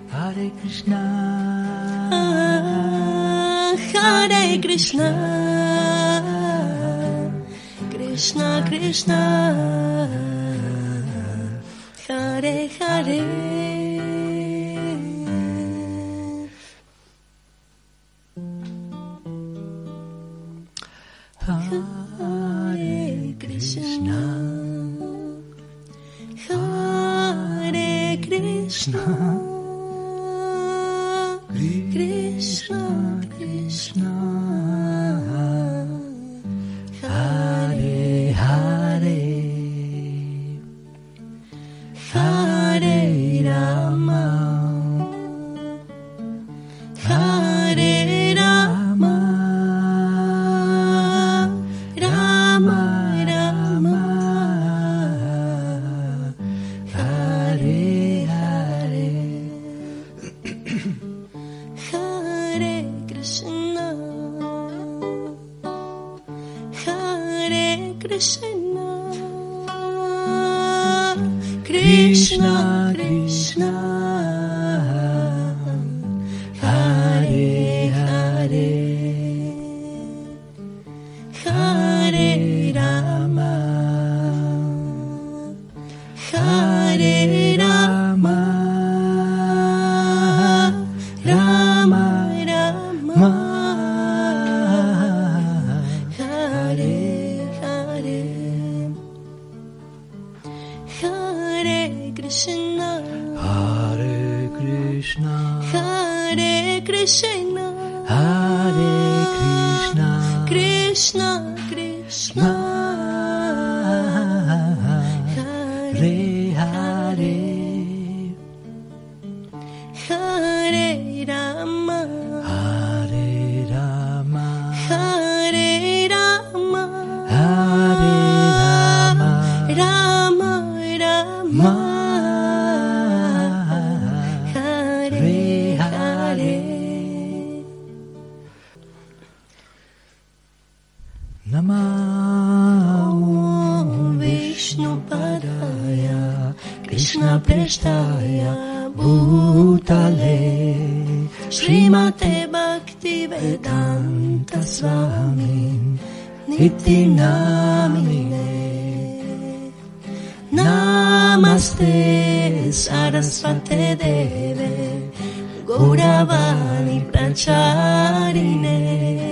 Hare Krishna, Hare Krishna, Krishna Krishna, Hare Hare. Hare Krishna, Hare Krishna, Krishna Krishna, Hare Hare, Hare Rama, Hare Rama, Rama Rama, Hare Hare, Hare Krishna, Hare Krishna, Krishna Krishna, Hare Hare, Hare Rama, Hare Rama, Rama Rama, Hare Hare, Hare Krishna, Hare Krishna, Hare Krishna, Hare Krishna, Krishna Krishna, Hare Hare, Hare Rama, Hare Rama, Hare Rama, Hare Rama, Rama Rama, Hare Hare. Namo Vishnupadaya Krishna Prasthaya Bhutale Srimate Bhaktivedanta Swami Niti Namine Namaste Sarasvate Deve Gauravani Pracharine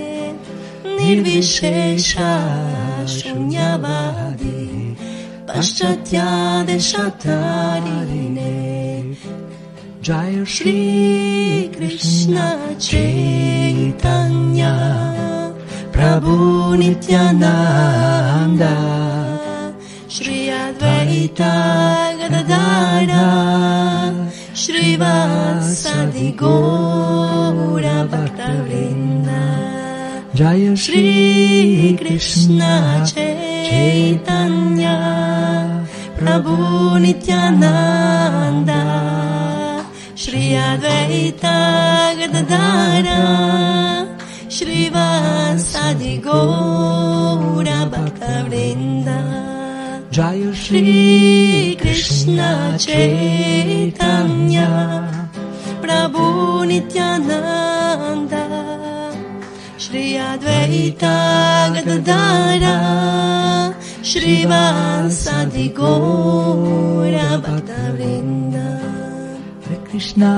Nirvishesha Shunyavadi Paschatya Deshatarine Jaya Shri Krishna Chaitanya Prabhu Nityananda Shri Advaita Gadadara Shri Vasadi Gaura Bhaktavrinda Jaya Shri Krishna Chaitanya Prabhu Nityananda Shri Advaita Gadadara Shri Vasadi Gaura Bhaktavrinda Jaya Shri Krishna Chaitanya Prabhu Nityananda Shri Advaita Gadadara Shri Vasadi Gaura Bhaktavrinda. Hare Krishna,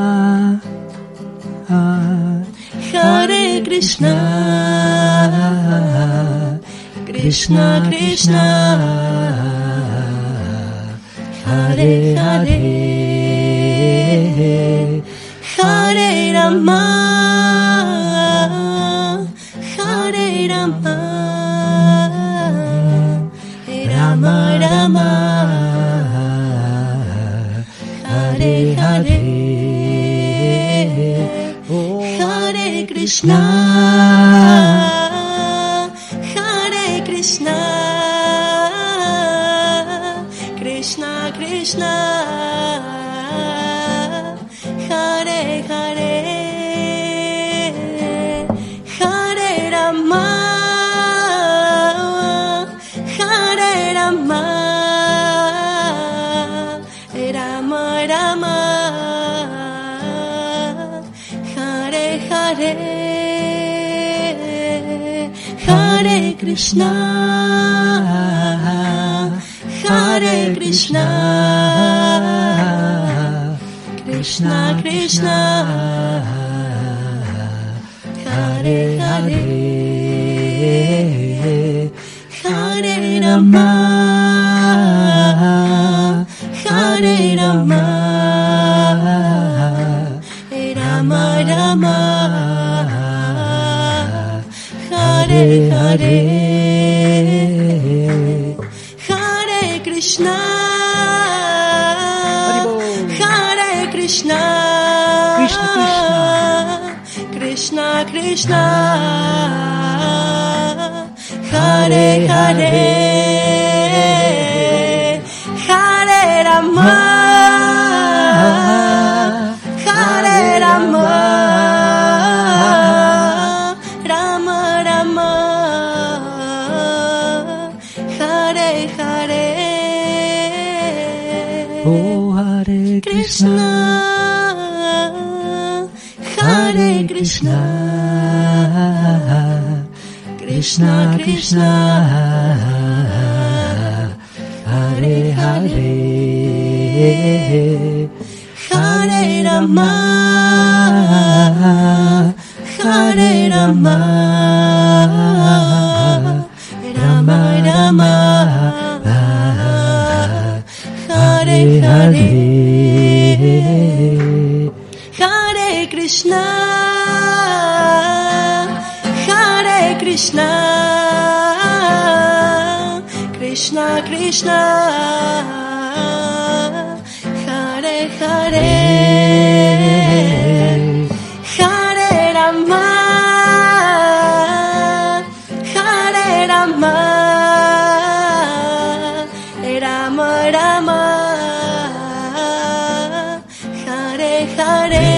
Hare Krishna, Krishna Krishna, Hare Hare, Hare Rama, Hare Rama, Rama Rama, Hare Hare, Hare Krishna, Hare Krishna, Krishna Krishna, Hare Hare, Hare Rama, Hare Rama, Rama Rama, Hare Hare Krishna Hare Krishna Krishna Krishna Hare Hare Hare Rama Hare Rama Rama Rama Hare Hare Hare Krishna Hare Krishna Krishna Krishna Hare Hare Hare Rama Hare Rama Rama Rama Hare Hare Oh Hare Krishna Hare Krishna Krishna Krishna Hare Hare Hare Rama Hare Rama Rama Rama Hare Hare Hare Krishna Hare Krishna Krishna Krishna Hare Hare Hare Rama Hare Rama Rama Rama Hare Hare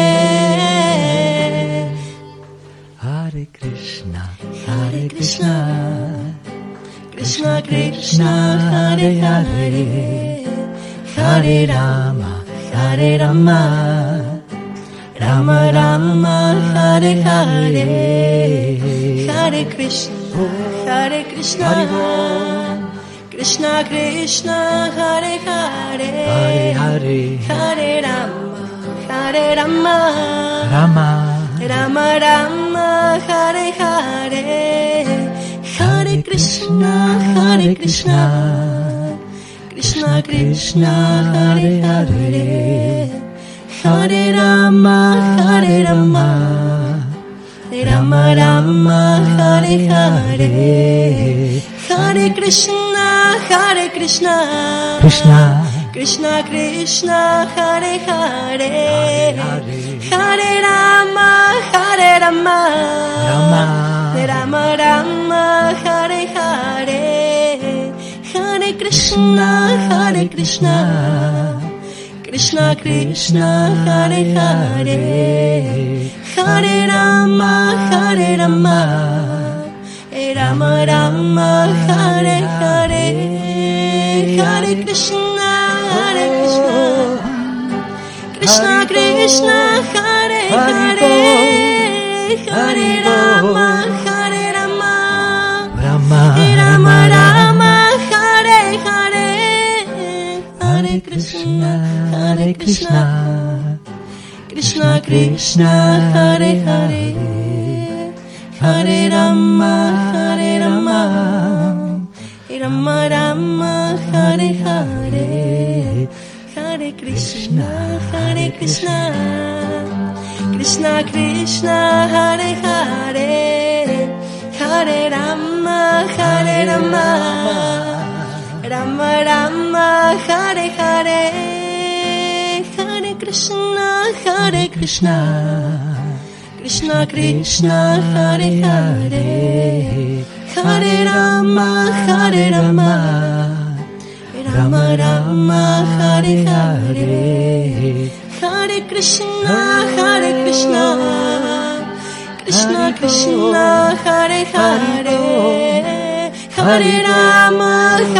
Hare Krishna Hare Krishna Krishna Krishna Hare Hare Hare Rama Hare Rama Rama Rama Hare Hare Hare Krishna Krishna Krishna Hare Hare Hare Hare Rama Rama Rama Rama Rama Hare Hare Hare Krishna Krishna Krishna Hare Hare Hare Rama Rama Rama Rama Hare Hare Hare Krishna Krishna Krishna Krishna Hare Hare Hare Rama Rama Rama Rama Hare Hare Hare Krishna Krishna Krishna Hare Hare Hare Rama Rama Rama Rama Hare Hare Hare Krishna Krishna Krishna Hare Hare Hare Rama Rama Rama Rama Hare Hare Hare Krishna Krishna Krishna Hare Hare Hare Rama Rama Rama Hare Hare Hare Krishna Krishna Krishna Hare Hare Hare Rama Rama Rama Hare Hare Hare Krishna Krishna Krishna Hare Hare Hare Rama Rama Rama Hare Hare Hare Krishna Krishna Krishna Hare Hare Hare Rama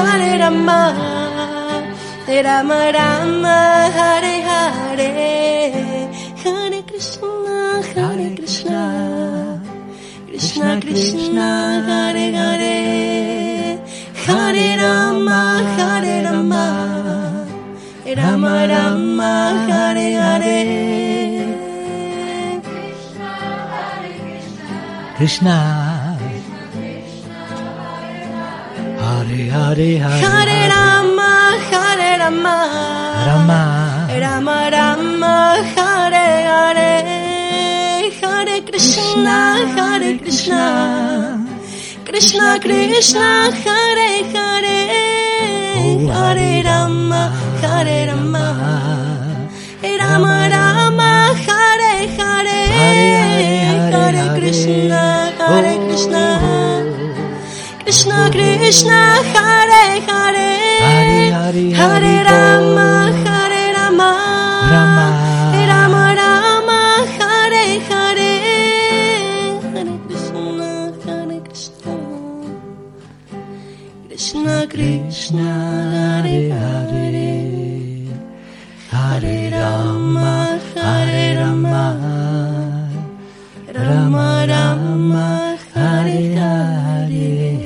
Rama Rama Hare Hare Hare Krishna Krishna Krishna Hare Hare Hare Rama Hare Rama Rama Rama Hare Hare Krishna Hare Hare Hare Rama Hare Rama Rama Rama Rama Hare Hare Hare Krishna Krishna Krishna Hare Hare Hare Rama Hare Rama Rama Rama Hare Hare Hare Krishna Krishna Krishna Hare Hare Hare Rama Hare Rama Rama Rama Rama Hare Hare Hare Krishna Krishna Krishna Hare Hare Hare Rama Hare Rama Rama Rama Hare Hare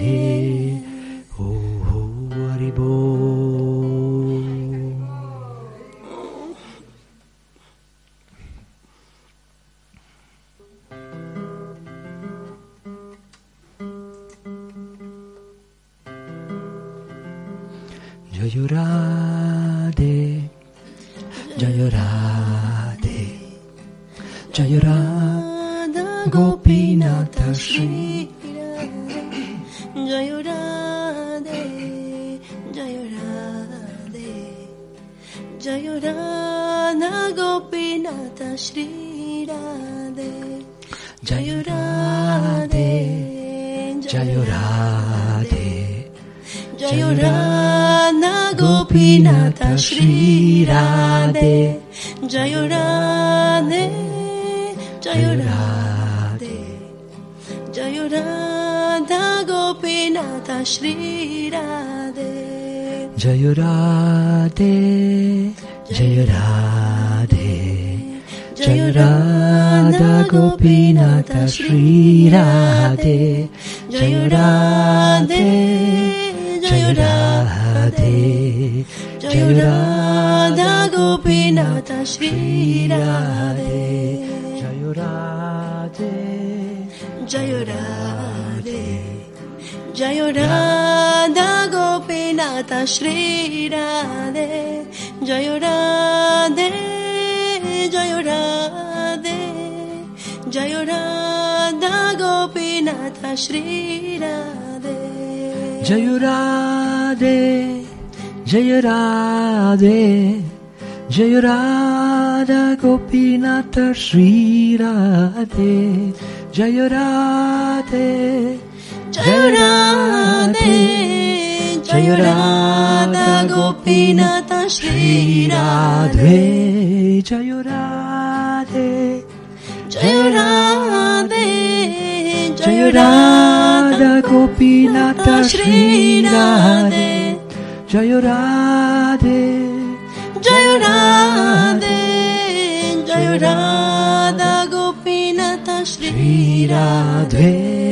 Haribo. Jai Radhe, Jai Radhe, Jai Radha Gopinatha Shri Jai Radhe Jai Radhe Jai Radha Gopinatha Shri Radhe Jai Radhe Jai Radhe Jai Radha Gopinatha Shri Radhe Jai Radhe Jai Radhe Jai Radha Gopinatha Shri Radhe Jai Radhe, Jai Radhe, Jai Radha Gopinatha Shri Radhe Jai Radhe, Jai Radhe, Jai Radha Gopinatha Shri Radhe Jai Radhe, Jai Radhe Jai Radha Gopinatha Shri Radhe Jai Radhe Jai Radhe Jai Radha Gopinatha Shri Radhe Jai Radhe, Jai Radhe, Jai Radha Gopinatha Shri Radhe Jai Radhe, Jai Radhe, Jai Radha Gopinatha Shri Radhe Jai Radhe, Jai Radhe, Jai Radha Gopinatha Shri Radhe Jai Radhe, Jai Radhe, Jai Radha Gopinatha Shri Radhe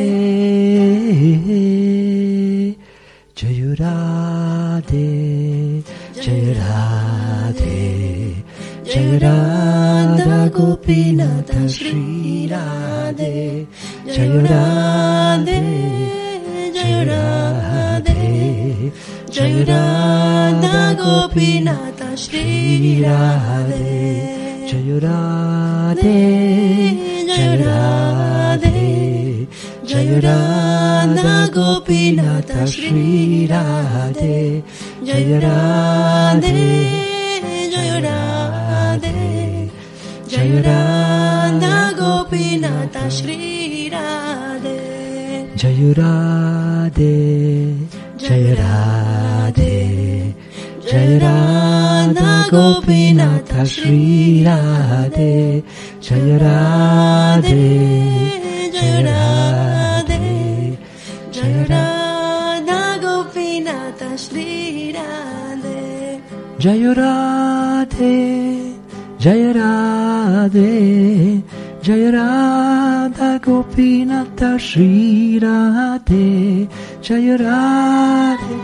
Jai Radhe, Jai Radhe, Jai Radha Gopinatha Shri Radhe Jai Radhe, Jai Radhe, Jai Radha Gopinatha Shri Radhe Jai Radhe, Jai Radhe, Jai Radha Gopinatha Shri Radhe Jai Radhe, Jai Radhe, Jai Radha Gopinatha Shri Radhe Jai Radhe, Jai Radhe, Jai Radha Gopinatha Shri Radhe Jai Radhe, Jai Radhe, Jai Radha Gopinatha Shri Radhe Jai Radhe, Jai Radhe, Jaya Radha Gopinata Shri Radhe, Jaya Radhe.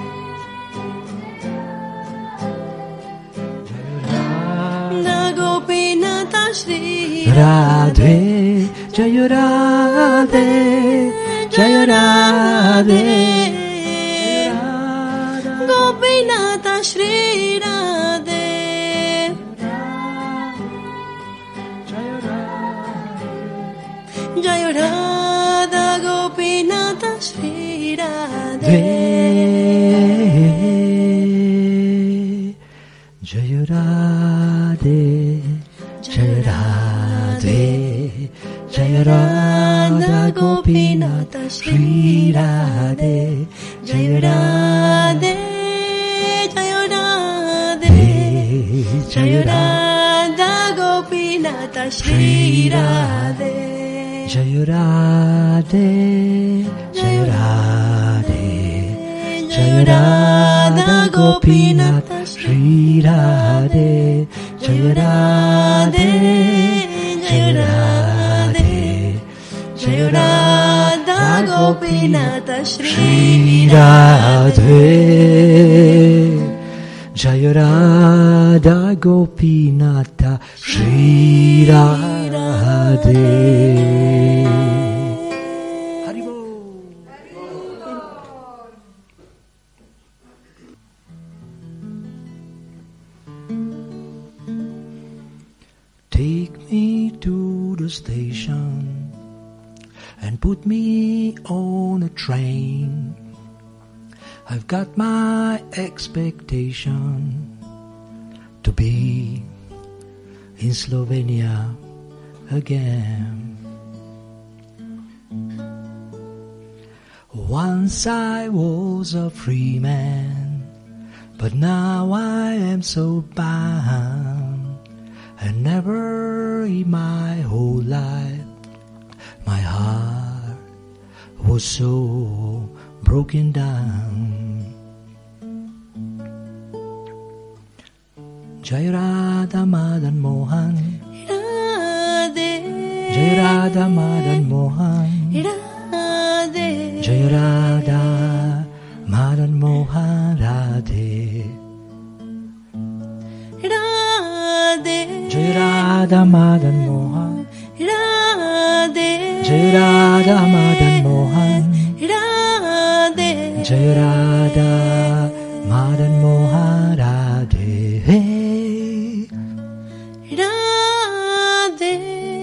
Gopinata Shri Radhe, Jaya Radhe, Jaya Radhe, Gopinata Shri Radhe, Jaya Radha Gopinata Shri Radhe, Jaya Radhe, Jaya Radhe, Jaya Radha Gopinata Shri Radhe, Jaya Radhe, Jaya Radhe, Jaya Radha Gopinata Shri Radhe, Jaya Radhe, Jaya Radhe, Jaya Radha Gopinata Shri Radhe, Jaya Radhe, Jaya Radhe, Jaya Radha Gopinata Shri Radhe, Jaya Radha Gopinata Shri Radhe. Take me to the station and put me on a train. I've got my expectation to be in Slovenia again. Once I was a free man, but now I am so bound. And never in my whole life my heart was so broken down. Jai Radha Madan Mohan, Radhe, Jai Radha Madan Mohan, Radhe, Jai Radha Madan Mohan Radhe, Radhe, Jai Radha Madan Mohan, Radhe, Jai Radha Madan Mohan, Radhe, Jai Radha Madan Mohan Radhe, Radhe,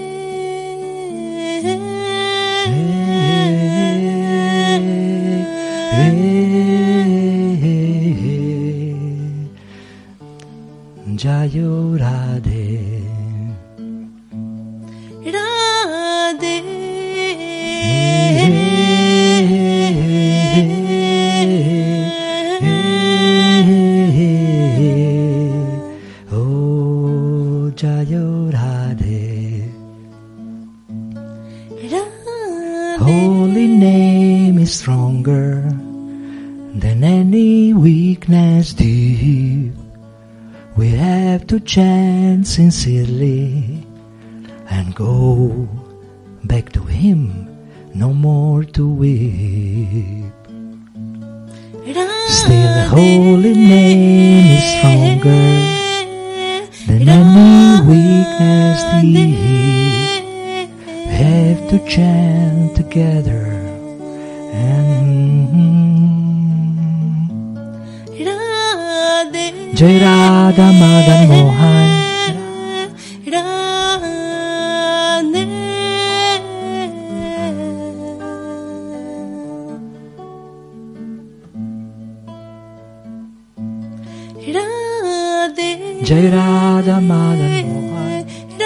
Jayo Radhe, Radhe, oh Jayo Radhe, holy name is stronger than any weakness deep. We have to chant sincerely and go back to Him, no more to weep. Still the holy name is stronger than any weakness deep. We have to chant together and Jai Radha Madan Mohan, Jai Radha Madan Mohan,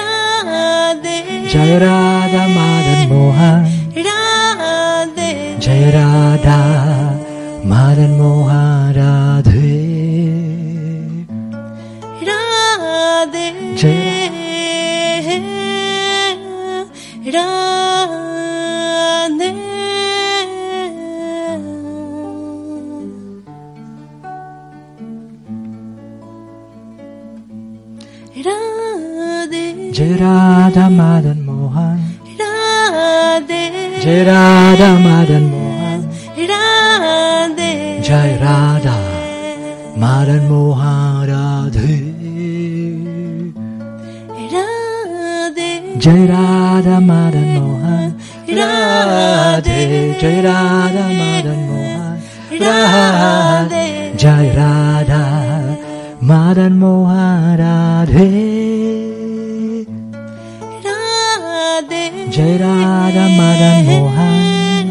Jai Radha Madan Mohan, Jai Radha Madan Mohan Radhe, Jai Jai Radha Madan Mohan, Jai Radha Madan Mohan, Radhe, Jai Radha Madan Mohan Radhe, Radhe, Jai Radha Madan Mohan Radhe, Jai Radha Madan Mohan Radhe, Jai Radha Madan Mohan Radhe, Radhe, Jai Radha Madan Mohan,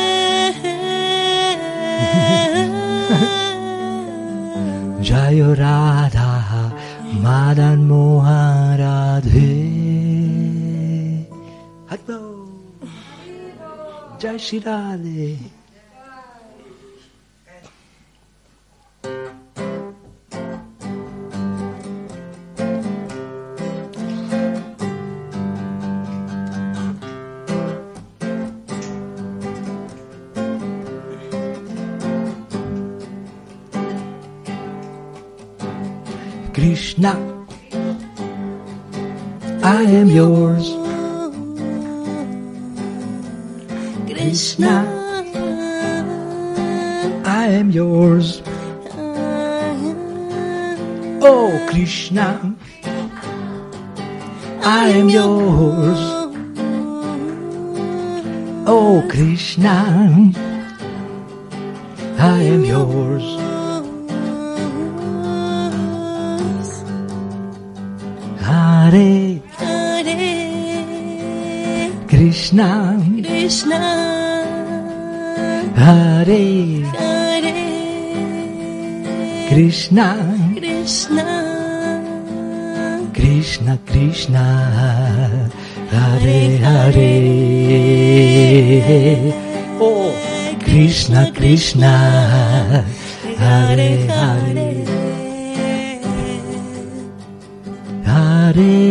Jai Radha Madan Mohan Radhe. Hello. Jai Shri Radhe. Krishna, I am yours. Krishna, I am yours. Oh Krishna, I am yours. Oh Krishna, I am yours. Hare Hare, Krishna, Krishna, Hare Hare, Krishna, Krishna, Krishna Krishna, Hare Hare. Oh Krishna Krishna, Hare Hare. Hare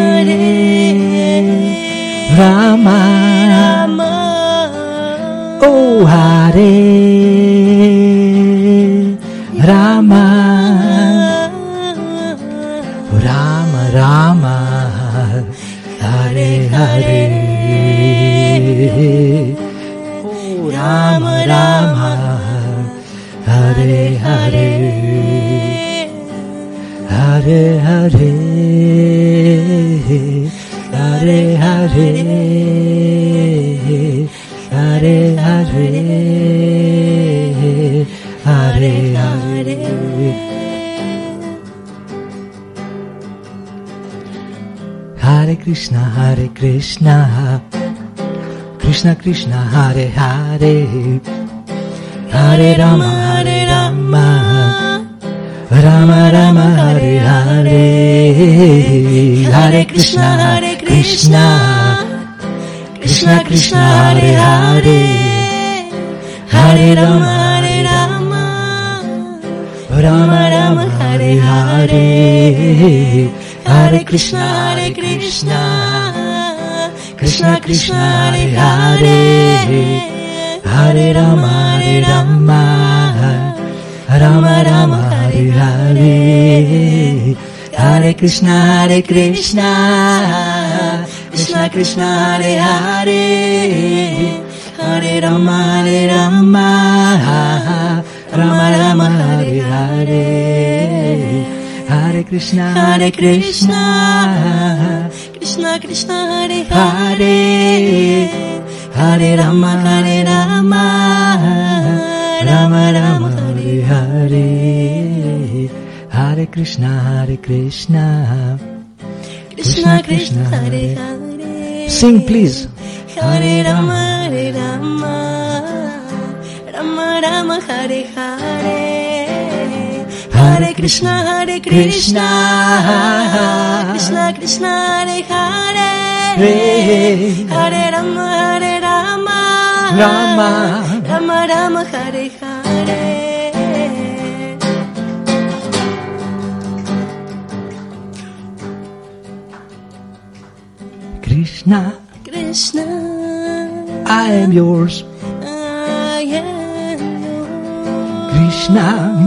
Rama, Rama, oh Hare Rama, Rama Rama, Hare Hare. Oh Rama Rama, Hare Hare. Hare Hare, Hare Hare, Hare Hare, Hare Hare. Hare Krishna, Krishna Krishna, Hare Hare, Hare Rama, Hare Rama, Rama Rama, Hare Hare. Hare Krishna, Krishna Krishna, Hare Hare, Hare Rama, Hare Rama, Rama Rama, Hare Hare. Hare Krishna, Krishna Krishna, Hare Hare, Hare Rama, Hare Rama, Rama Rama, Hare Hare. Hare Krishna, Krishna Krishna, Hare Hare, Hare Rama, Hare Rama, Rama Rama, Hare Hare. Hare Krishna, Krishna Krishna, Hare Hare, Hare Rama, Hare Rama, Rama Rama, Hare Hare. Hare Krishna, Krishna Krishna, Hare Hare. Sing please. Hare Rama, Hare Rama, Rama Rama, Hare Hare. Hare Krishna, Krishna Krishna, Hare Hare. Hare Hare Rama, Hare Rama, Rama Rama Rama, Hare Hare. Krishna, Krishna, I am yours. I am yours. Krishna,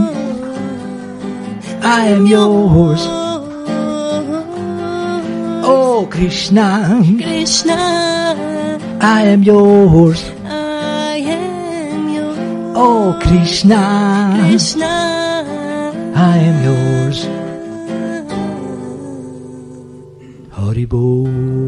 I am yours. Oh Krishna, Krishna, I am yours. I am yours. Oh Krishna, Krishna, I am yours. Haribol.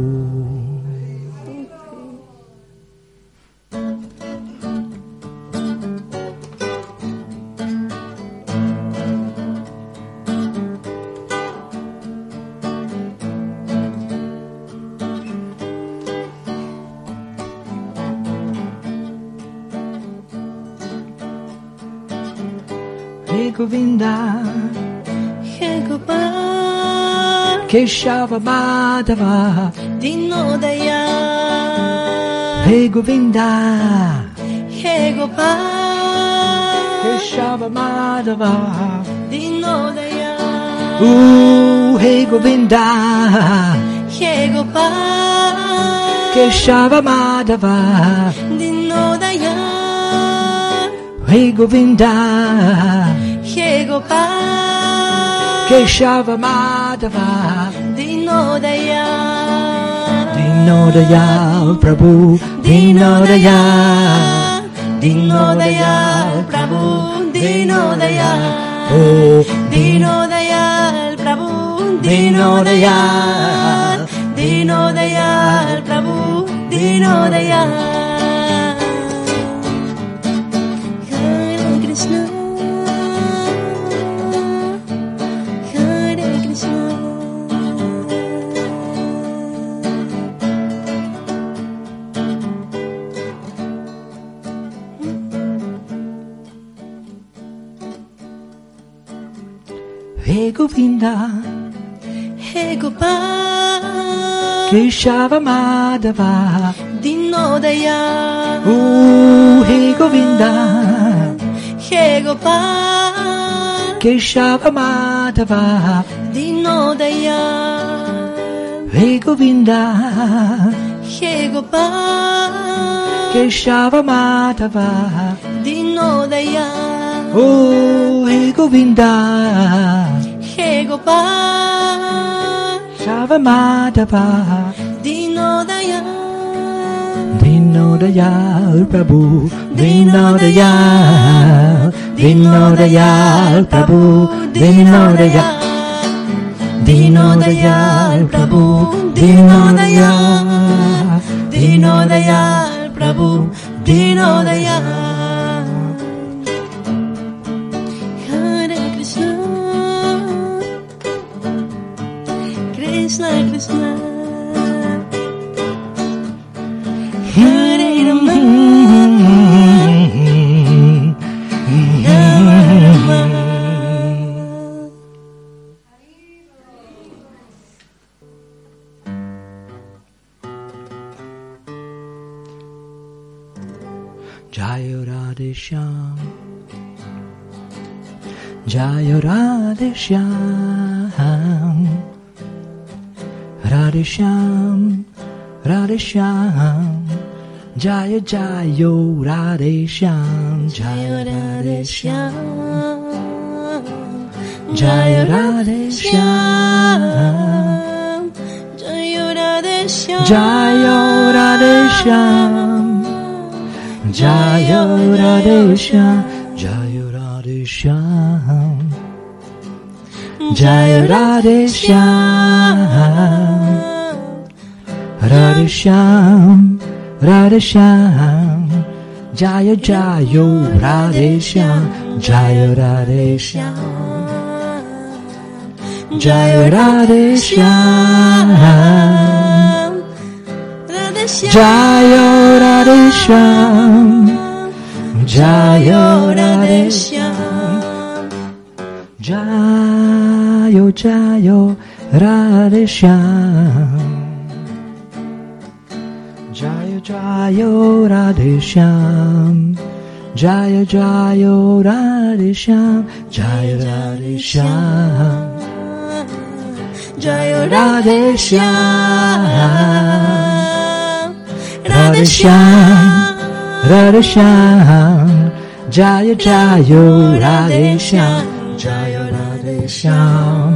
Hey Govinda, Hey Gopal, Keshava Madhava. Dinodaya. Hey Govinda, Hey Gopal, Keshava Madhava. Dinodaya. Ooh, hey Govinda, Hey Gopal, Keshava Madhava. Dinodaya. Hey Govinda, Hey Gopal, Keshava Madhava. Dinodaya. Dinodaya Prabhu, Dinodaya, Dinodaya Prabhu, Dinodaya. Oh, Dinodaya Prabhu, Dinodaya. Dinodaya Prabhu, Dinodaya. Hare Krishna, Hare Krishna. Hey Govinda, Hey Gopal, Keshava Madhava. Dinodaya. Ooh, hey Govinda, Hey Gopal, Keshava Madhava. Dinodaya. Hey Govinda, Hey Gopal, Keshava Madhava. Dinodaya. Oh, hey Govinda, Hey Gopal, Keshava Madhava. Dinodaya. Dinodaya Prabhu, Dinodaya, Dinodaya Prabhu, Dinodaya, Dinodaya Prabhu, Dinodaya, Dinodaya Prabhu, Dinodaya. Hare Krishna, Krishna Krishna, Hare Rama, Rama Rama. Jaya Radhe Shyam, Jaya Radhe Shyam, Radhe Shyam, Radhe Shyam, Jaya Jaya Radhe Shyam, Jaya Radhe Shyam, Jaya Radhe Shyam, Jaya Radhe Shyam, Jaya Radhe Shyam, Jaya Radhe Shyam, Jaya Radhe Shyam, Jaya Radhe Shyam, Radhe Shyam, Radhe Shyam, Jaya Jaya Radhe Shyam, Jaya Radhe Shyam, Jaya Radhe Shyam, Radhe Shyam, Jaya Radhe Shyam, Jaya Radhe Shyam, Jaya Jaya Radhe Shyam, Jaya Jaya Radhe Shyam, Jaya Jaya Radhe Shyam, Jaya Radhe Shyam, Jaya Radhe Shyam, Radhe Shyam, Radhe Shyam, Jaya Jaya Radhe Shyam, Jaya Radhe Shyam,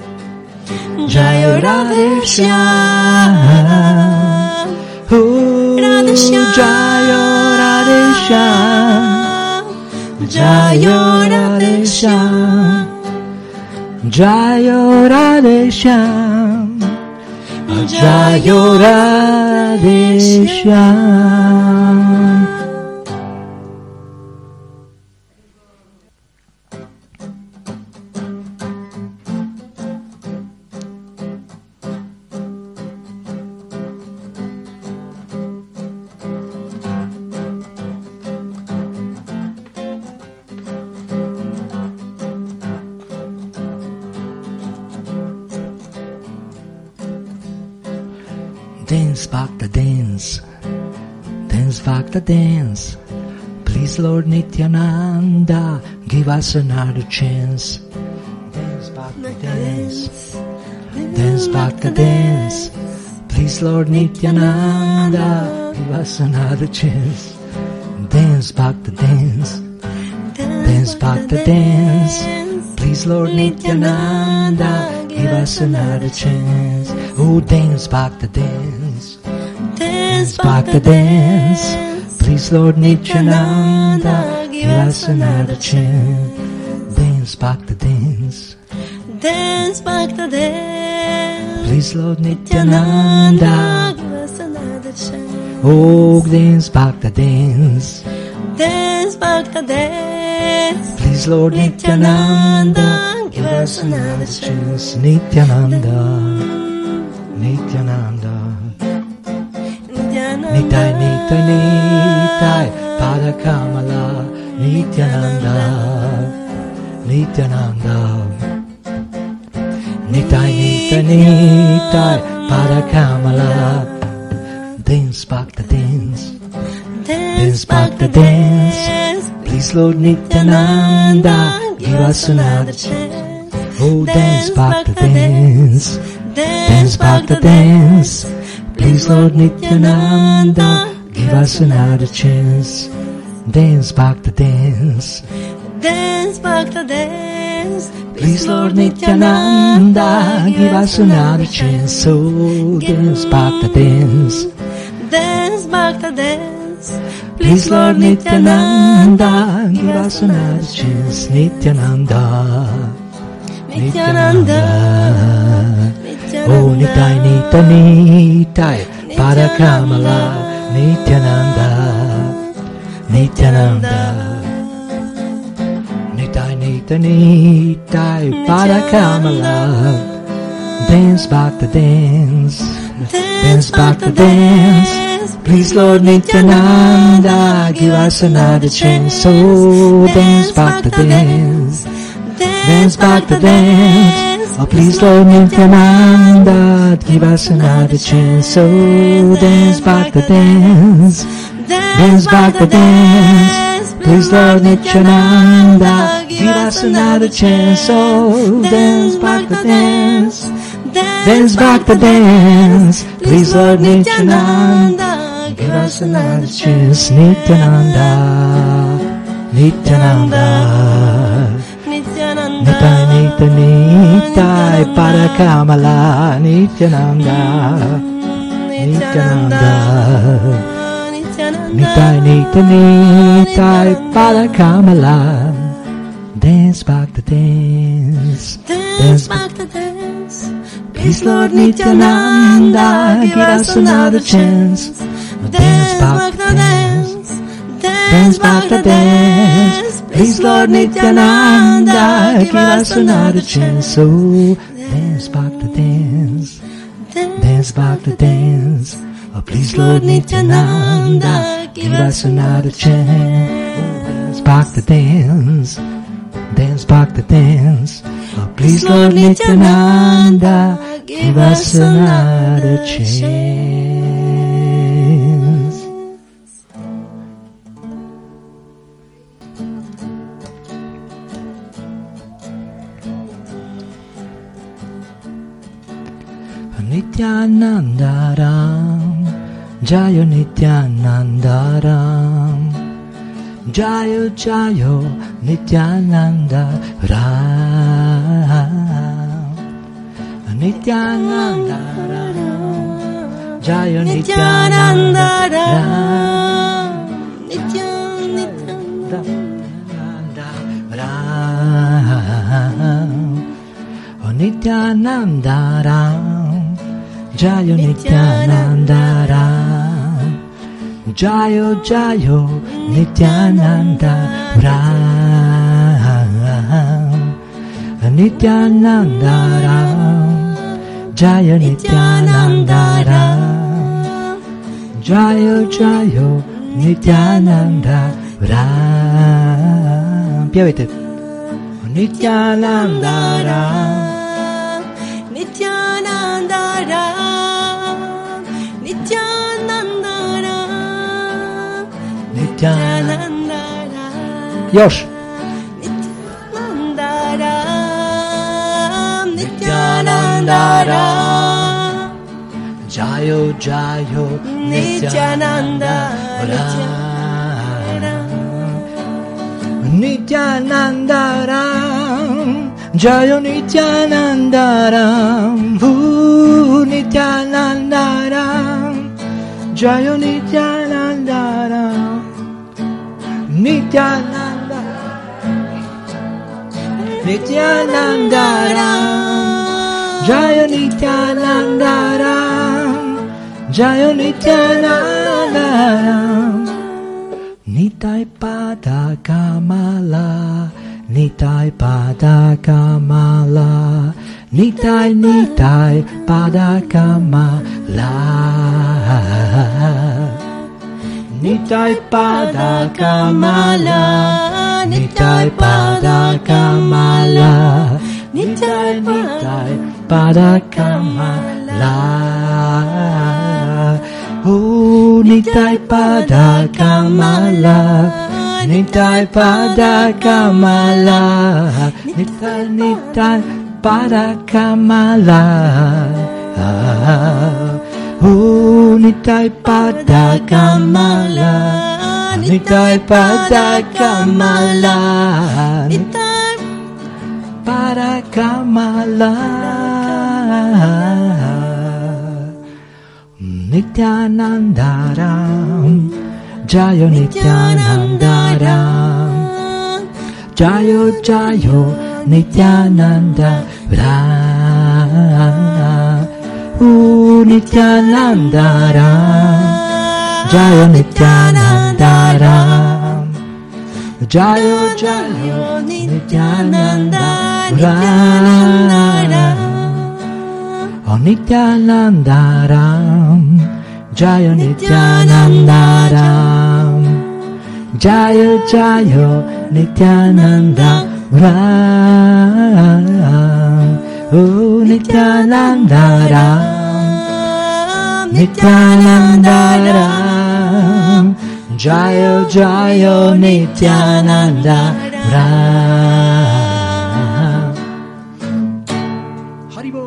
Jaya Radhe Shyam, Jayo Radheshyam, Jayo Radheshyam, Jayo Radheshyam, Jayo Radheshyam. Dance, Bhakta, dance. Dance, Bhakta, dance. Please, Lord Nityananda, give us another chance. Dance, Bhakta, dance. Dance, Bhakta, dance. Please, Lord Nityananda, give us another chance. Dance, Bhakta, dance. Dance, Bhakta, dance. Please, Lord Nityananda, give us another chance. Oh, dance, Bhakta, dance. Dance, Bhakta, dance. Please, Lord Nityananda, give us another chance. Dance, Bhakta, dance. Dance, Bhakta, dance. Please, Lord Nityananda, give us another chance. Oh, dance, Bhakta, dance. Dance, Bhakta, dance. Please, Lord Nityananda, give us another chance. Nityananda, Nityananda, Nitai, Nitai, Nitai, Padakamala, Nityananda, Nityananda, Nitai, Nitai, Nitai, Padakamala. Dance, Bhakta, dance. Dance, Bhakta, dance. Please, Lord Nityananda, give us another chance. Oh, dance, Bhakta, dance. Dance, Bhakta, dance. Please, Lord Nityananda, give us another chance. Dance, Bhakta, dance. Dance, Bhakta, dance. Please, Lord Nityananda, give us another chance. Oh, dance, Bhakta, dance. Dance, Bhakta, dance. Please, Lord Nityananda, give us another chance. Nityananda, Nityananda, Oh, Nitai, Nitai, Nitai, Padakamala, Nityananda, Nityananda, Nitai, Nitai, Nitai, Padakamala. Dance, Bhakta, dance. Dance, Bhakta, dance. Please, Lord Nityananda, give us another chance. Oh, dance, Bhakta, dance. Dance, Bhakta, dance. Oh, please, Lord Nityananda, give us another chance. Oh, dance, Bhakta, dance. Dance, Bhakta, dance. Please, Lord Nityananda, give us another chance. Oh, dance, Bhakta, dance. Dance, Bhakta, dance. Please, Lord Nityananda, give us another chance. Nityananda, Nityananda, Nitai, Nitai, Nitai, Padakamala, Nityananda, Nityananda, Nitai, Nitai, Nitai, Padakamala. Dance, Bhakta, dance. Dance, Bhakta, dance. Please, Lord Nityananda, give us another chance. Dance, Bhakta, dance. Dance, Bhakta, dance. Please, Lord Nityananda, give us another chance. Oh, dance, Bhakta, dance. Dance, Bhakta, dance. Oh, please, Lord Nityananda, give us another chance. Oh, dance, Bhakta, dance. Dance, Bhakta, dance. Oh, please, Lord Nityananda, give us another chance. Nityanandaram, Jayo Nityanandaram, Jayo Jayo Nityanandaram, Nityanandaram, Jayo Nityananda Ram, Nityananda Ram, oh Nityananda Ram, Jayo Nityananda Ram, Jayo Jayo Nityananda Ram, Nityananda Ram, Jayo Nityananda Ram, Jayo Jayo Nityananda Ram. Pjevajte. Nityananda Ram, Nityananda Ram, Nityananda Ram, Nityananda Ram. Još. Nityananda Ram, Nityananda Ram, Jayo Jayo Nityananda Ram, Nityananda Ram, Jayo Nityananda Ram, Nityananda Ram, Jayo Nityananda Ram, Nityananda, Nityananda Ram, Jayo Nityananda Ram, Jayo Nityananda Ram. Nitai pada kamala, Nitai pada kamala, Nitai Nitai pada kamala, Nitai pada kamala, Nitai pada kamala, Nitai Nitai pada kamala. Oh, Nitai pada kamala, Nitai pada kamala, Nitai Nitai pada kamala. Oh, Nitai pada kamala, Nitai pada kamala, Nitai pada kamala. Nityananda Ram, Jayo Nityananda Ram, Jayo Jayo Nityananda Ram, Nityananda Ram, Jayo Nityananda Ram, Jayo Jayo Nityananda Ram. Oh Nityananda Ram, Jayo Nityananda Ram, Jayo Jayo Nityananda Ram, oh Nityananda Ram, Nityananda Ram, Jayo Jayo Nityananda Ram. Haribo.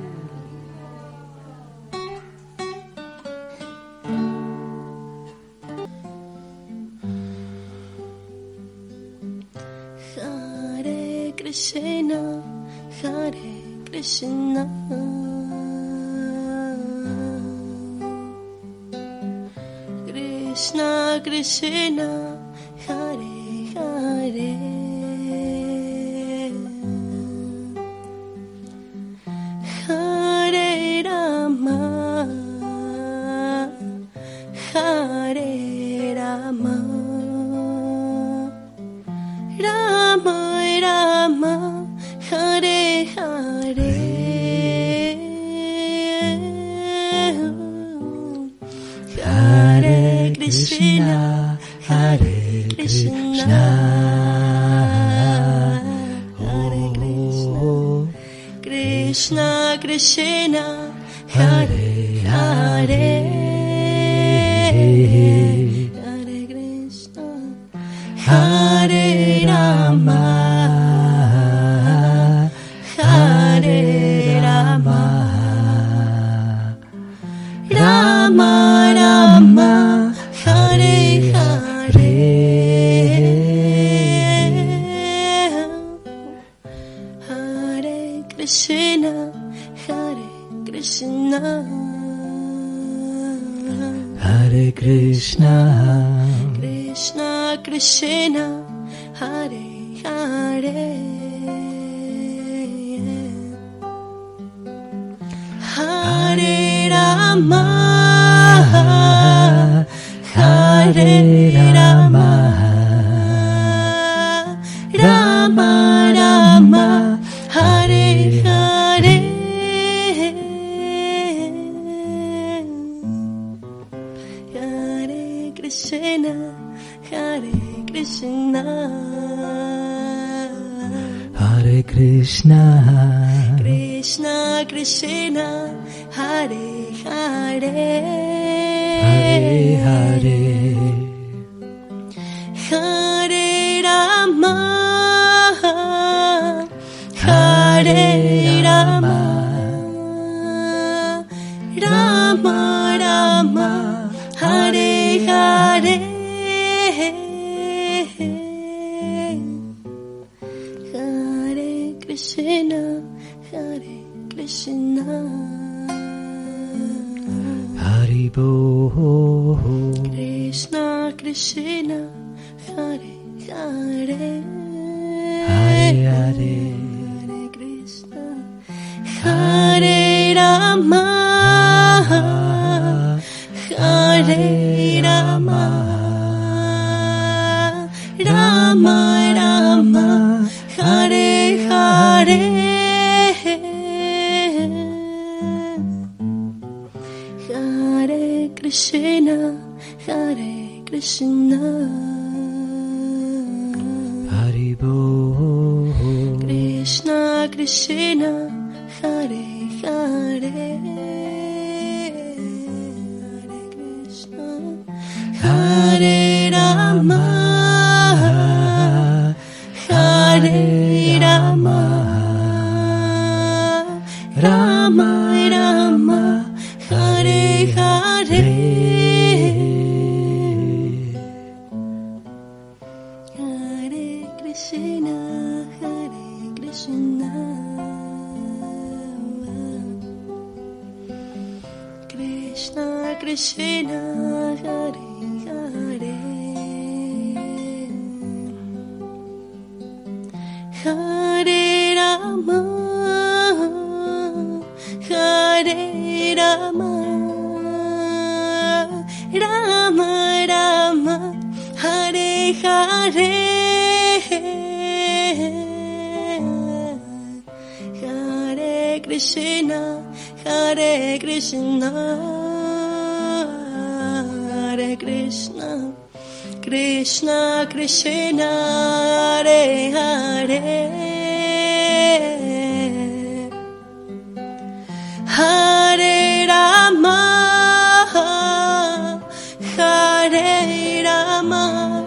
Hare Krishna, Hare Krishna, Krishna Krishna, Hare Hare, Hare Rama, Hare Rama, Rama Rama, Hare Hare, Hare Krishna, Hare Krishna, Hare Krishna, Krishna Krishna, Hare Hare, Hare Krishna, Hare Rama, Hare Rama, Rama Rama, Hare Hare, Hare Krishna, Hare Krishna, Hare Krishna, Krishna Krishna, Hare Hare, Hare Rama, Hare Rama, Rama Rama, Hare Hare, Hare Krishna, Hare Krishna, Hare Krishna, Krishna Krishna, Hare Hare, Hare Hare, Hare Rama, Hare Rama, Rama Rama, Hare Hare, Hare Krishna, Hare Krishna, Haribo, Krishna Krishna, Hare Hare, Hare Hare, Hare Krishna, Hare Rama, Hare Rama, Rama Rama, Hare Hare, Hare Krishna, Hare Krishna, Haribo, Krishna Krishna, Hare Hare, Hare Krishna, Hare Rama, Hare Rama, Rama Rama, Hare Hare, Hare Krishna, Hare Krishna, Krishna Krishna, Hare Hare, Hare Rama, Hare Rama, Rama Rama, Hare Hare, Hare Krishna, Hare Krishna, Hare Krishna, Krishna Krishna, Hare Hare, Hare Rama, Hare Rama,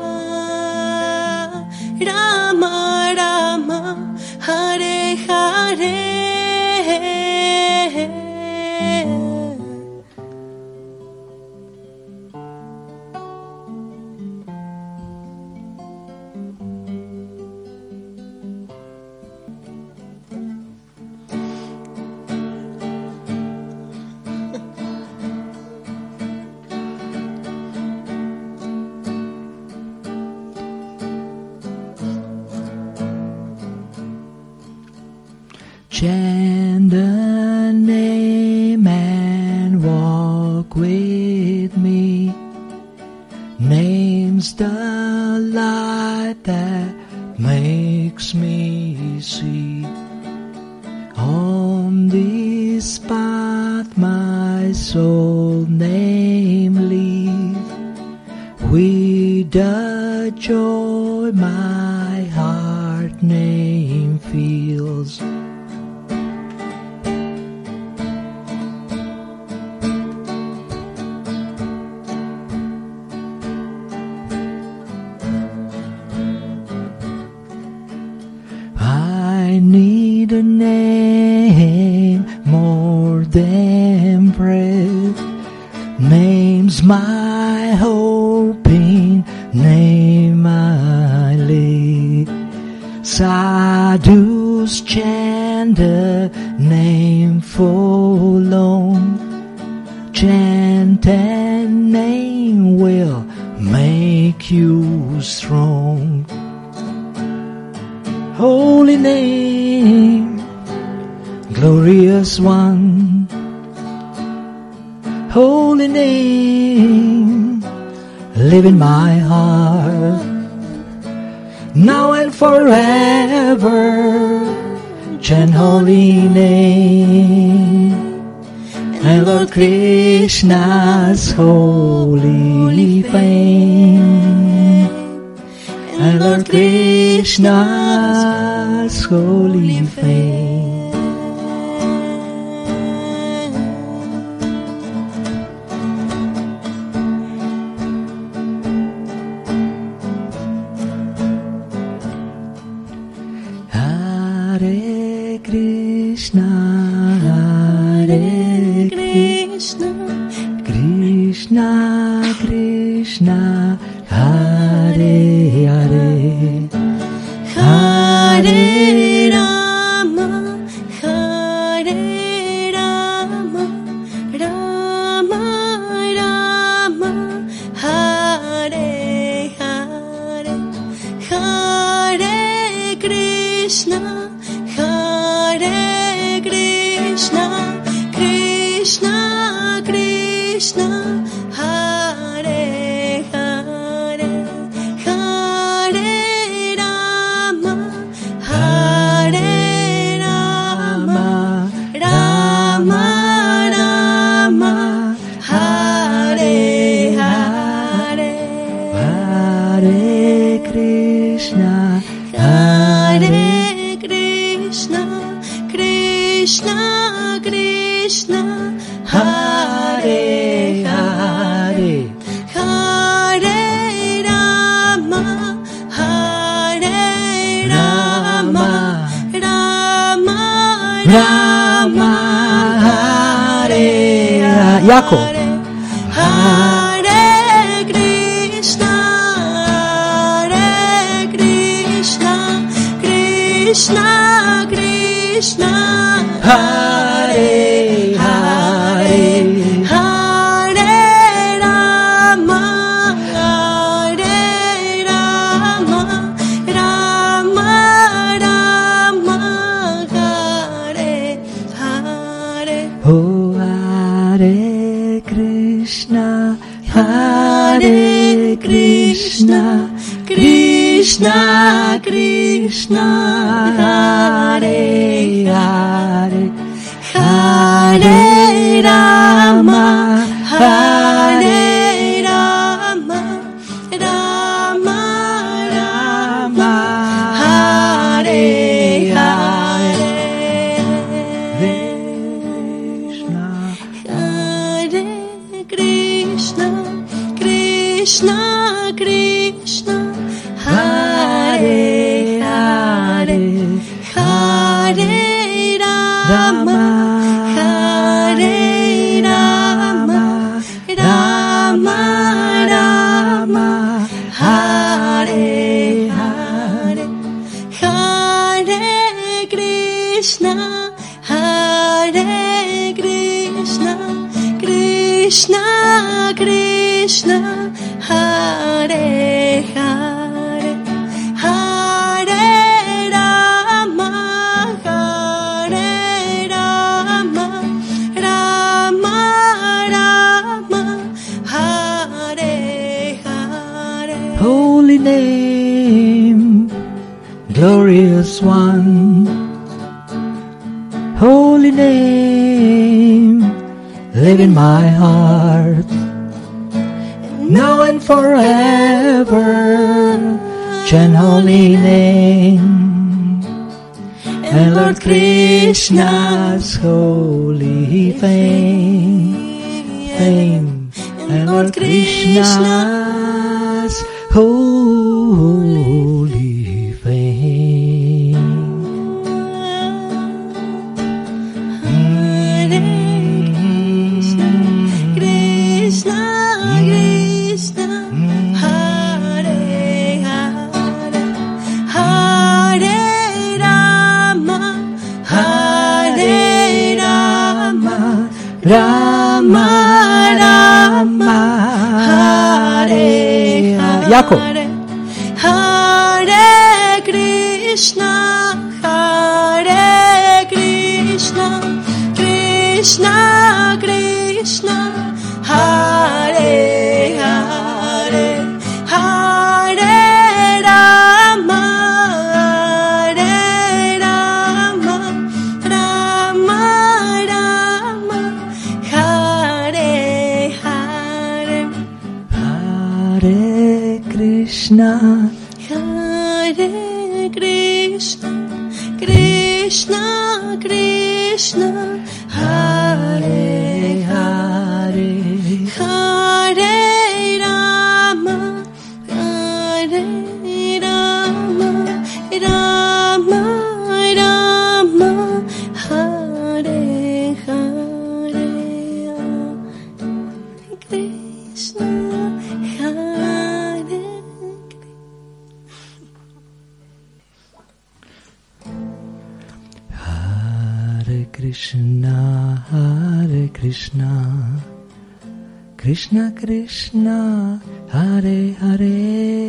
Rama Rama, Hare Hare, chant the name and walk with me. Name's the light that makes me see. On this path my soul namely, with the joy my heart name feels. I need a name more than breath. Name's my hoping, name I live. Sadhus chant the name for long. chant and name will make you strong. Holy name, glorious one. Holy name, live in my heart. Now and forever, chant holy name. And Lord Krishna's holy fame. And Lord Krishna's holy fame. Hare Krishna, Hare Krishna, Krishna Krishna, Hare Hare, Hare Rama, Hare Rama, Rama Rama, Hare Hare, Hare Krishna, Hare Krishna, Krishna Krishna, Hare Hare, Hare Rama, Hare Rama, Rama Rama, Hare Hare, Hare Krishna, Hare Krishna, Krishna Krishna, Hare Hare, Hare Rama, Hare Rama, Rama Rama Hare Hare. Yaakov. Hare Krishna, Hare Krishna, Krishna Krishna, Hare Hare, Hare Rama, Hare Rama, Rama Rama, Hare Hare. Oh Hare Krishna, Hare Krishna, Krishna Krishna, Hare Hare, Hare Rama, Hare Rama, Rama Rama, Hare Hare, Krishna, Hare Krishna, Krishna Krishna, Hare Hare, Hare Rama, Hare Rama, Rama Rama, Hare Hare, Hare Krishna, Hare Krishna, Krishna Krishna, Hare Hare, Hare Rama, Hare Rama, Rama Rama, Hare Hare. holy name, glorious one. Holy name, live in my heart. Now and forever, chant holy name. And Lord Krishna's holy fame. And Lord Krishna's holy fame. Hare Krishna, Krishna Krishna, Hare Hare, Hare Rama, Hare Rama, Rama Yako. Hare Krishna, Hare Krishna, Krishna Krishna, Hare Hare, Hare Rama, Hare Rama, Rama Rama, Hare Hare, Hare Krishna, Hare Krishna, Krishna Krishna, Hare Hare Hare Rama, Hare Rama, Rama Rama, Hare Hare, Krishna, Hare Hare Krishna, Hare Krishna, Krishna Krishna, Hare Hare,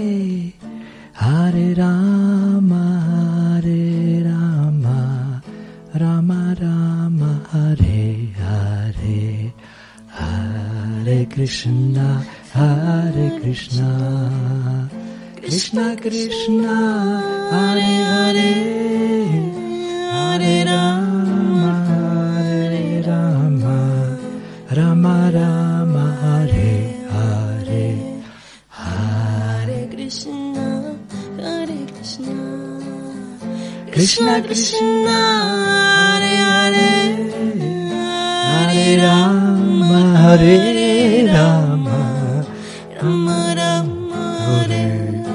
Hare Rama, Hare Rama, Rama Rama, Hare Hare, Hare Krishna, Hare Krishna, Krishna Krishna, Hare Hare, Hare Rama, Hare Rama, Rama Rama, Hare Hare, Hare Krishna, Hare Krishna, Krishna Krishna, Hare Hare, Hare Rama, Hare Rama, Rama Rama, Hare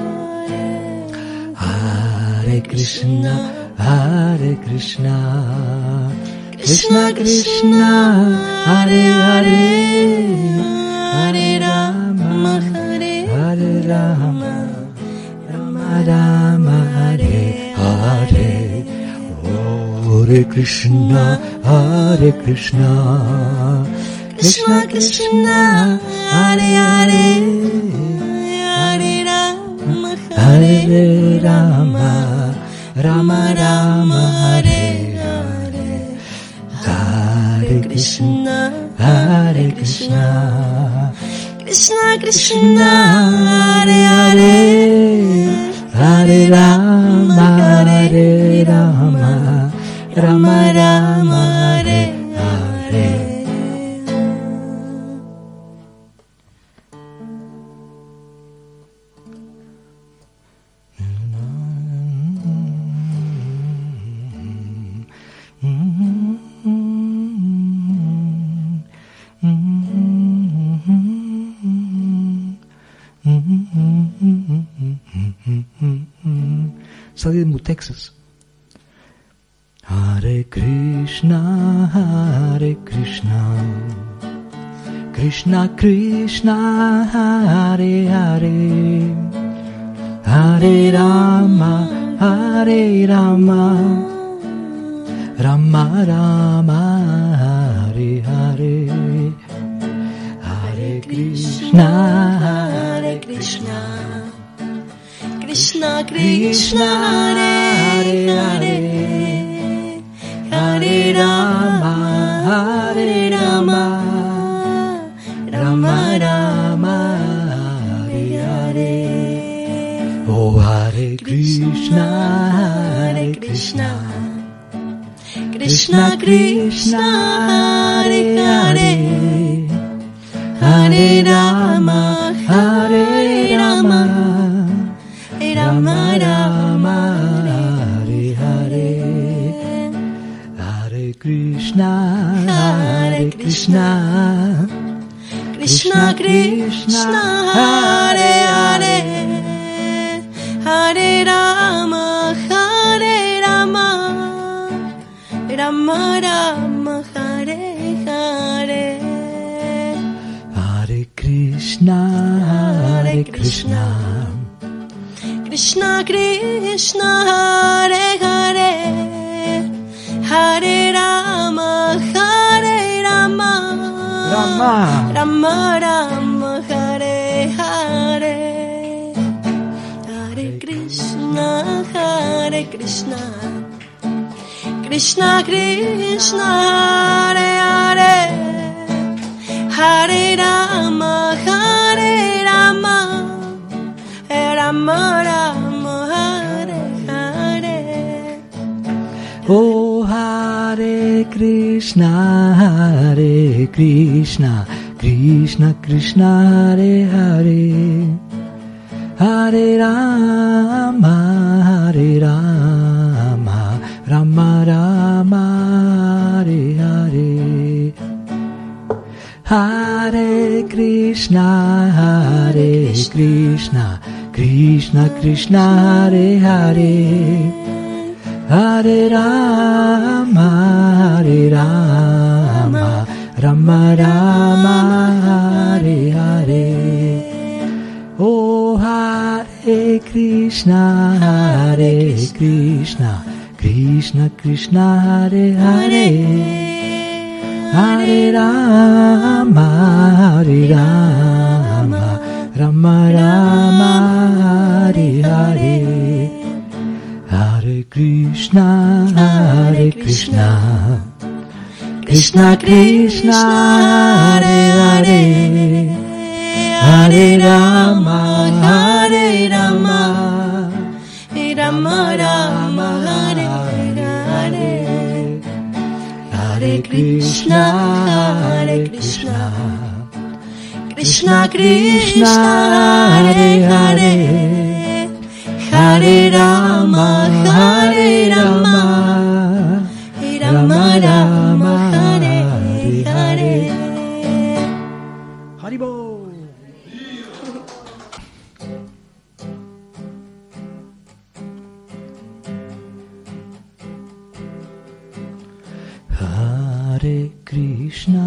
Hare Krishna, Hare Krishna, Krishna Krishna, Hare Hare, Hare Rama, Hare Rama, Rama Rama, Hare Hare, Hare Krishna, Hare Krishna, Krishna Krishna, Hare Hare, Hare Rama, Hare Rama, Rama Rama, Hare Hare, Hare Krishna, Hare Krishna, Krishna Krishna, Hare Hare Hare, Hare Rama, Hare Rama, Rama Rama, Hare Hare. Salí de Texas. Hare Krishna, Hare Krishna, Krishna Krishna, Hare Hare, Hare Rama, Hare Rama, Rama Rama, Hare Hare, Hare Krishna, Hare Krishna, Krishna Krishna, Hare Hare, Hare Rama, Hare Rama, Rama Rama, Hare Hare. Oh Hare Krishna, Hare Krishna, Krishna Krishna, Hare Hare, Hare Rama, Hare Rama, Rama Rama, Hare Hare, Hare Krishna, Hare Krishna, Krishna Krishna, Hare Hare, Hare Rama, Hare Rama, Rama Rama, Hare Hare, Hare Krishna, Hare Krishna, Krishna Krishna, Hare Hare, Hare Rama, Hare Rama, Rama, Rama Rama, Hare Hare, Krishna, Krishna Krishna, Hare Hare, Hare Rama, Hare Rama, Rama Rama, Hare Hare. Oh, Hare Krishna, Krishna Krishna, Hare Hare, Hare Rama, Rama Rama, Hare Hare. Hare Krishna, Krishna Krishna, Hare Hare, Hare Rama, Rama Rama, Hare Hare. Oh, Hare Krishna, Krishna Krishna, Hare Hare, Hare Rama, Rama Rama, Hare Hare. Hare Krishna, Krishna Krishna, Hare Hare, Hare Rama, Rama Rama, Hare Hare. Hare Krishna, Krishna Krishna, Hare Hare, Hare Rama, Rama Rama, Hare Hare. Haribo. Hare Krishna,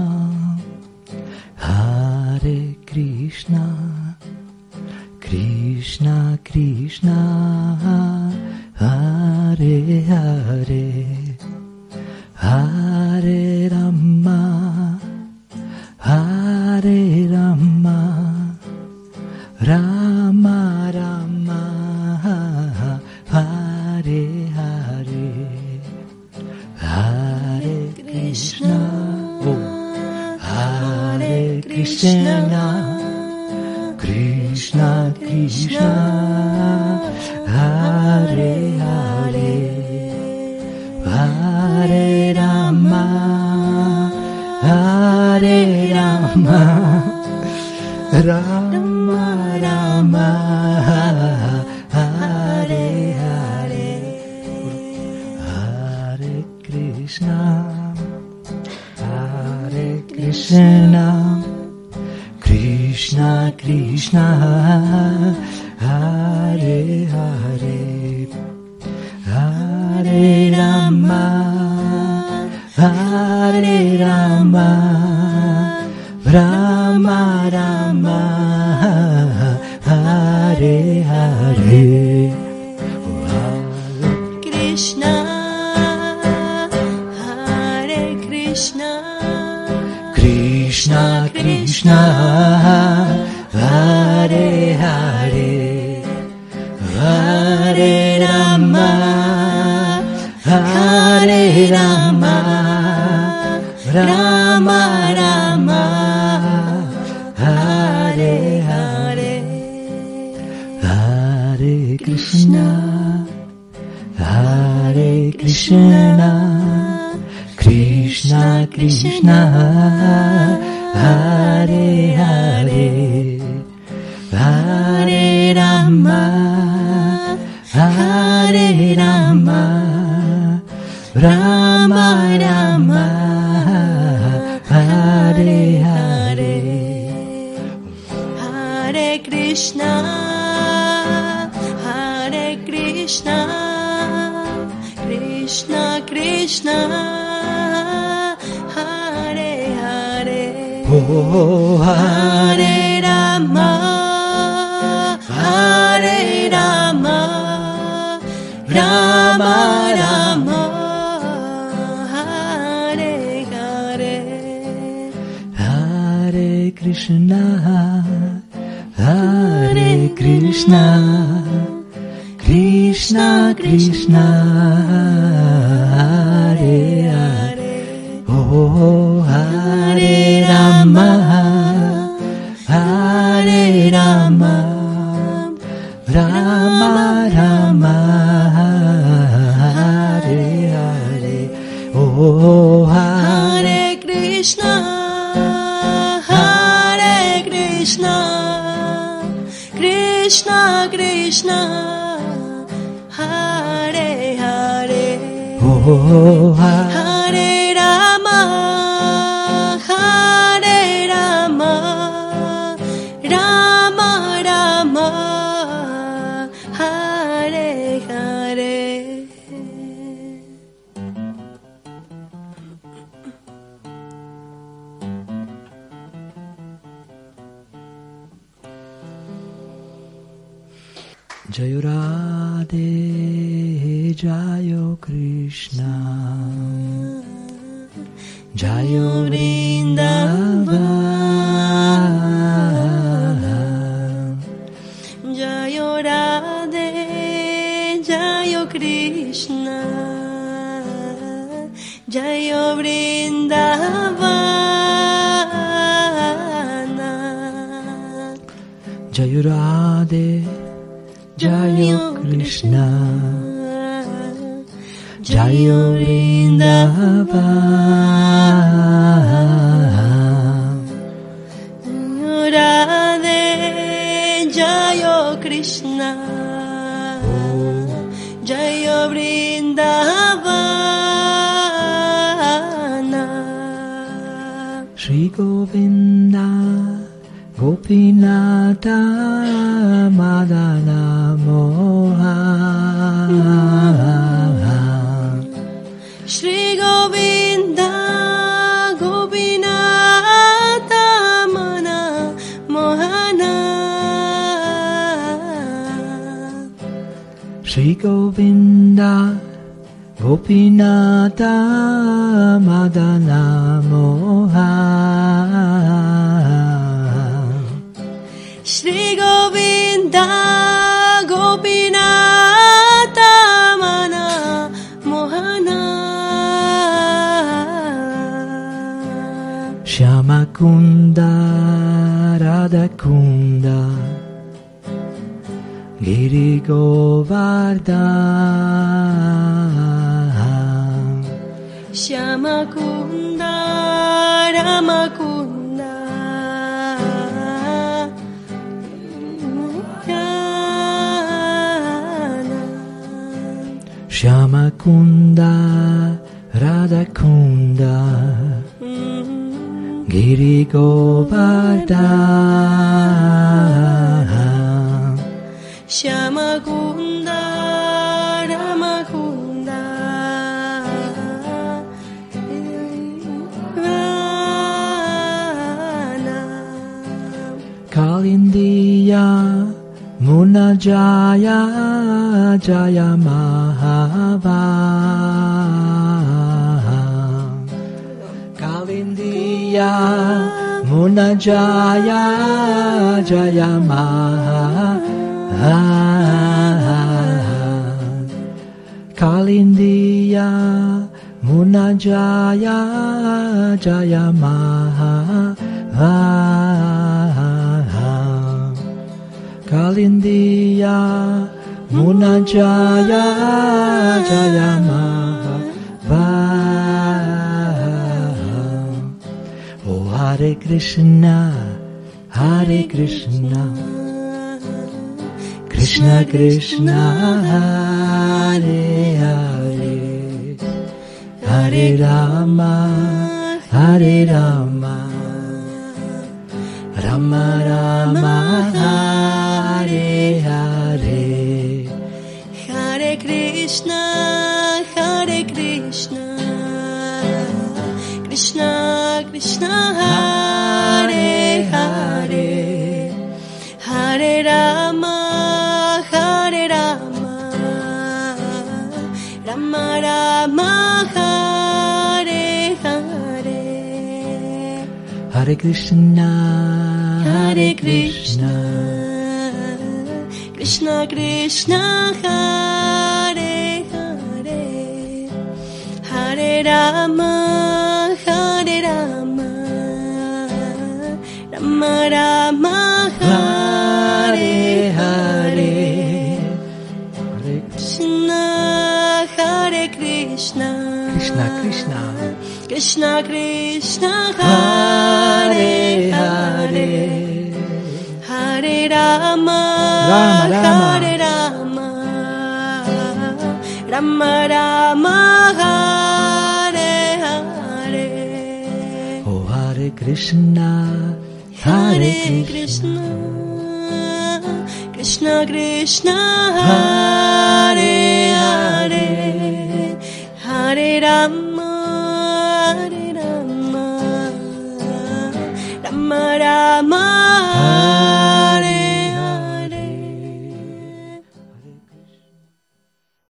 Krishna Krishna, Hare Hare, Hare Rama, Rama Rama, Hare Hare. Hare Krishna, Hare Krishna, Krishna Krishna, Hare Hare, Hare Rama, Rama Rama, Hare Hare. Hare Krishna, Krishna Krishna, Hare Hare, Hare Rama, Rama Rama, Hare Hare. Krishna, Hare Krishna, Krishna Krishna, Hare Hare, Hare Rama, Rama Rama, Hare Hare. Hare Krishna, Krishna Krishna, Hare Hare, Hare Rama, Rama Rama, Hare Hare. Hare Krishna, Krishna Krishna, Hare Hare, Oh, Hare Rama, Rama Rama, Hare Hare. Hare Krishna, Krishna Krishna Krishna Hare Hare Oh Hare Rama Hare Rama Rama Rama Hare Hare Oh Hare Krishna Hare Krishna Krishna Krishna Hare Hare Oh Hare Rama Hare Rama Rama Rama Hare Hare Jayo Radhe Jayo Krishna Jayo Vrindavan Jayo Radhe Jayo Krishna Jayo Vrindavana Jayo Radhe Jayo Krishna Jayo Vrindavan Radhe Jayo Krishna Jayo Vrindavana Shri Govinda Gopinata Madana Mohan Shri Govinda Gopinata Mana Mohana Shri Govinda Gopinata Madana Mohan Shri Govinda Gopinata Mana Mohana Shyama Kunda Radha Kunda Giri Govardhan Shyama Kunda Rama Kunda Shyama Kunda Radha Kunda Giri Govardhan Shyama Kunda Rama Kunda Kalindiya Muna Jaya Jaya Mahava Kalindiya Muna Jaya Jaya Mahava Kalindiya Muna Jaya Jaya Mahava Kalindiya Muna Jaya Jaya Mahava Oh Hare Krishna Hare Krishna Krishna Krishna Hare Hare Hare Rama Hare Rama Rama Rama Hare Hare Hare Krishna Hare Krishna Krishna Krishna Hare Hare Hare Rama Hare Rama Rama Rama Hare Hare Hare Krishna Hare Krishna Krishna Krishna Hare Hare Hare Rama Hare Rama Rama Rama Hare Hare Hare Krishna Hare Krishna Krishna Krishna Krishna Krishna Hare Hare Hare Rama Rama Rama Hare Rama Rama Rama Hare Hare Oh Hare Krishna Hare Krishna Krishna Krishna Hare Hare Hare Rama